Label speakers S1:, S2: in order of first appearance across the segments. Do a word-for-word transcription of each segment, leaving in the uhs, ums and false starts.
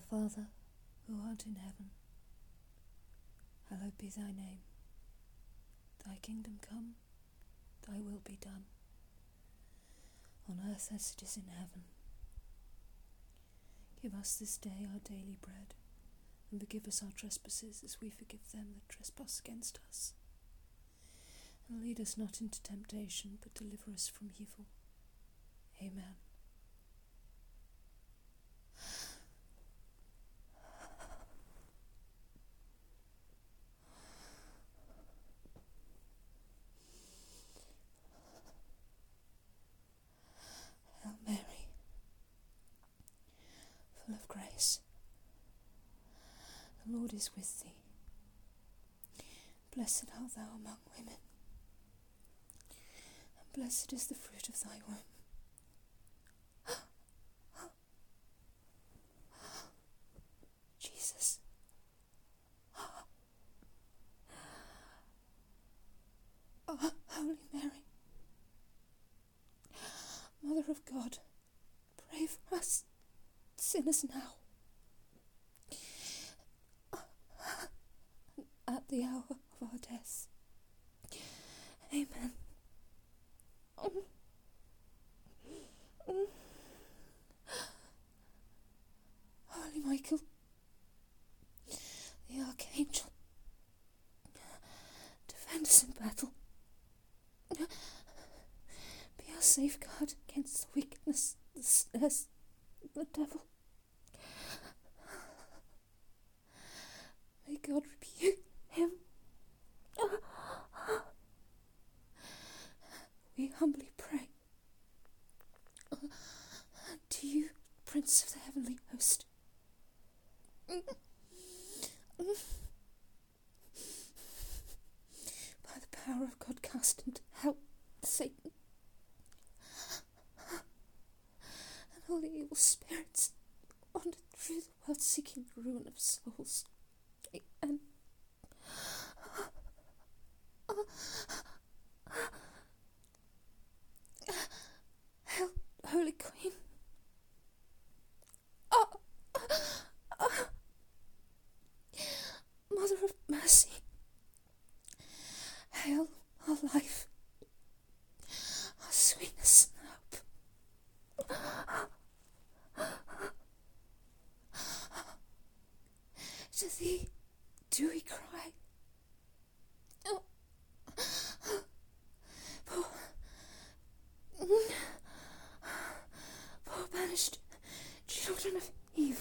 S1: Father, who art in heaven, hallowed be thy name. Thy kingdom come, thy will be done, on earth as it is in heaven. Give us this day our daily bread, and forgive us our trespasses as we forgive them that trespass against us. And lead us not into temptation, but deliver us from evil. Amen. Hail Mary, full of grace, the Lord is with thee. Blessed art thou among women, and blessed is the fruit of thy womb. Jesus. Oh, Holy Mary, Mother of God, pray for us sinners now, at the hour of our death. Amen. Holy Michael, the Archangel, defend us in battle. Be our safeguard against the wickedness, the snares, the devil. May God rebuke him. We humbly pray. To you, Prince of the heavenly host. By the power of God, cast into hell Satan and all the evil spirits wandered through the world seeking the ruin of souls. Amen. Hail, Holy Queen. Mother of mercy. Hail, our life, our sweetness and hope. To thee do we cry. Oh. Poor, poor banished children of Eve.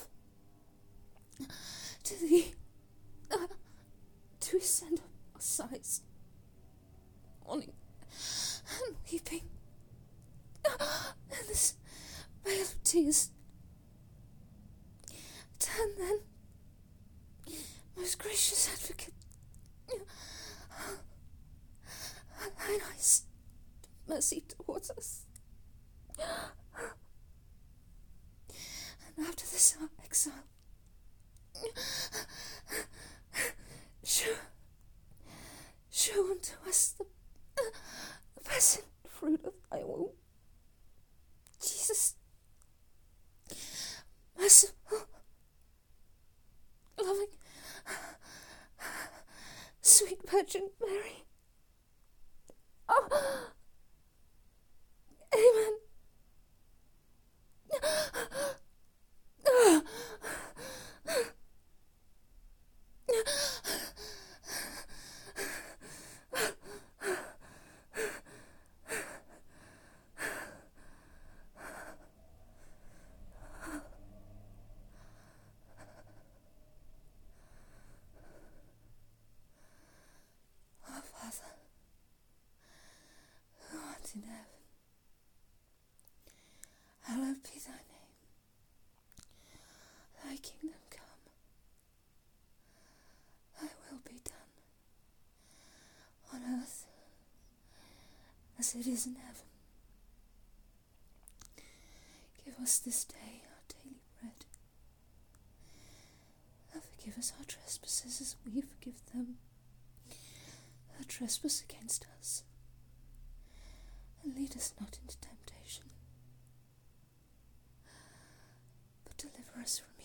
S1: To thee uh, do we send our sighs, mourning and weeping in this vale of tears. Turn then, most gracious Advocate, thine eyes of mercy towards us, and after this our exile, show, show unto us the, the blessed fruit of thy womb, Jesus. Merciful, loving, sweet Virgin Mary. Oh. Amen. Our Father, who art in heaven, hallowed be thy name. Thy kingdom come, thy will be done, on earth as it is in heaven. Give us this day our daily bread, and forgive us our trespasses as we forgive them that trespass against us. And lead us not into temptation, but deliver us from